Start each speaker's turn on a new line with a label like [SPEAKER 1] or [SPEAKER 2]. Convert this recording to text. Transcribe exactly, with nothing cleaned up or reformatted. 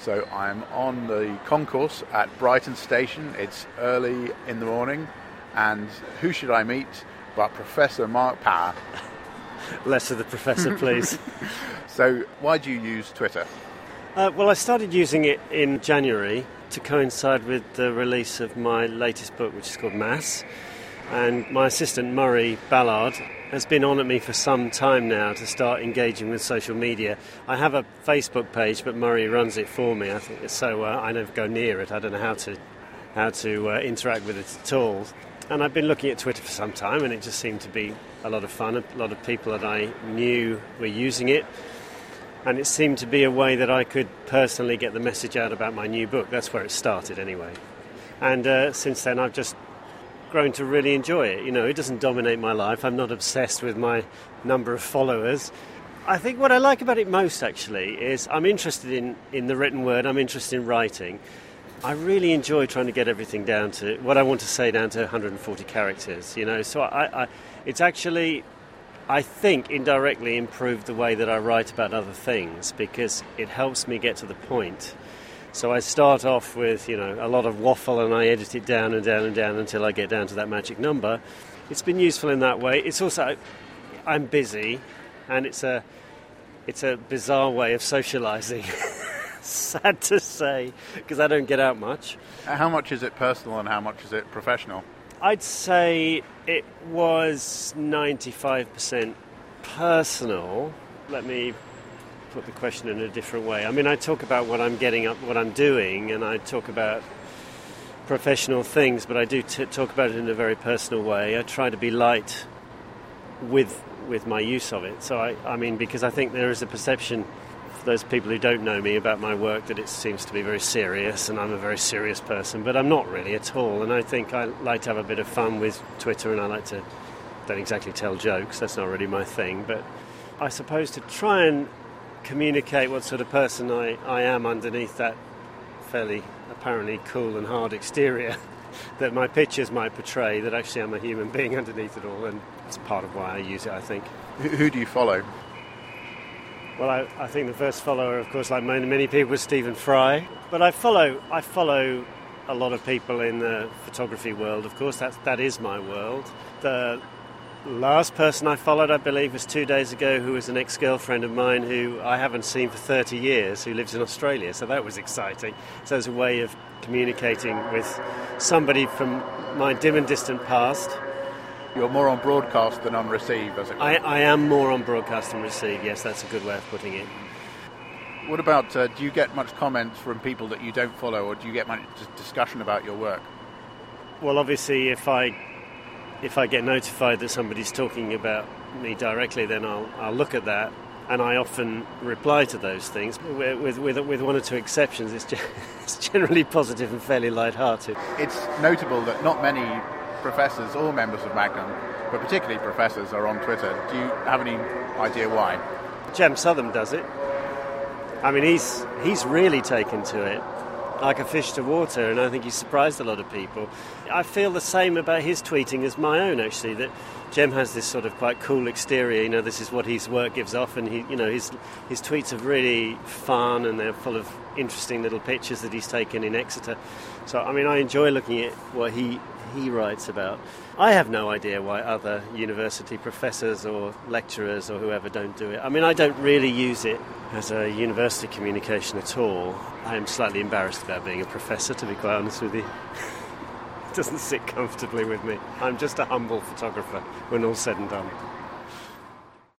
[SPEAKER 1] So I'm on the concourse at Brighton Station. It's early in the morning, and who should I meet but Professor Mark Power.
[SPEAKER 2] Less of the professor, please.
[SPEAKER 1] So why do you use Twitter?
[SPEAKER 2] Uh, well, I started using it in January to coincide with the release of my latest book, which is called Mass. And my assistant, Murray Ballard, has been on at me for some time now to start engaging with social media. I have a Facebook page, but Murray runs it for me. I think so. Uh, I never go near it. I don't know how to how to uh, interact with it at all. And I've been looking at Twitter for some time, and it just seemed to be a lot of fun. A lot of people that I knew were using it, and it seemed to be a way that I could personally get the message out about my new book. That's where it started, anyway. And uh, since then, I've just grown to really enjoy it. You know, it doesn't dominate my life. I'm not obsessed with my number of followers. I think what I like about it most, actually, is I'm interested in, in the written word. I'm interested in writing. I really enjoy trying to get everything down to what I want to say down to one hundred forty characters, you know. So I, I, it's actually, I think, indirectly improved the way that I write about other things because it helps me get to the point. So I start off with, you know, a lot of waffle and I edit it down and down and down until I get down to that magic number. It's been useful in that way. It's also, I'm busy, and it's a, it's a bizarre way of socialising. Sad to say, because I don't get out much.
[SPEAKER 1] How much is it personal and how much is it professional?
[SPEAKER 2] I'd say it was ninety-five percent personal. Let me put the question in a different way. I mean, I talk about what I'm getting up, what I'm doing, and I talk about professional things, but I do t- talk about it in a very personal way. I try to be light with with my use of it. So, I, I mean, because I think there is a perception for those people who don't know me about my work that it seems to be very serious, and I'm a very serious person, but I'm not really at all. And I think I like to have a bit of fun with Twitter, and I like to, don't exactly tell jokes, that's not really my thing, but I suppose to try and communicate what sort of person I, I am underneath that fairly apparently cool and hard exterior that my pictures might portray, that actually I'm a human being underneath it all, and it's part of why I use it, I think.
[SPEAKER 1] Who, who do you follow?
[SPEAKER 2] Well, I, I think the first follower, of course, like many, many people, was Stephen Fry. But I follow I follow a lot of people in the photography world, of course. That, that is my world. The last person I followed, I believe, was two days ago, who was an ex-girlfriend of mine who I haven't seen for thirty years, who lives in Australia. So that was exciting. So it's a way of communicating with somebody from my dim and distant past.
[SPEAKER 1] You're more on broadcast than on receive, as it were.
[SPEAKER 2] I, I am more on broadcast than receive, yes, that's a good way of putting it.
[SPEAKER 1] What about, uh, do you get much comments from people that you don't follow, or do you get much discussion about your work?
[SPEAKER 2] Well, obviously, if I if I get notified that somebody's talking about me directly, then I'll I'll look at that, and I often reply to those things. With with, with, with one or two exceptions, it's, ge- it's generally positive and fairly light-hearted.
[SPEAKER 1] It's notable that not many professors or members of Magnum, but particularly professors, are on Twitter. Do you have any idea why?
[SPEAKER 2] Jem Southam does it. I mean, he's he's really taken to it like a fish to water, and I think he's surprised a lot of people. I feel the same about his tweeting as my own, actually, that Jem has this sort of quite cool exterior. You know, this is what his work gives off, and he, you know, his his tweets are really fun, and they're full of interesting little pictures that he's taken in Exeter. So, I mean, I enjoy looking at what he he writes about. I have no idea why other university professors or lecturers or whoever don't do it. I mean, I don't really use it as a university communication at all. I am slightly embarrassed about being a professor, to be quite honest with you. It doesn't sit comfortably with me. I'm just a humble photographer when all's said and done.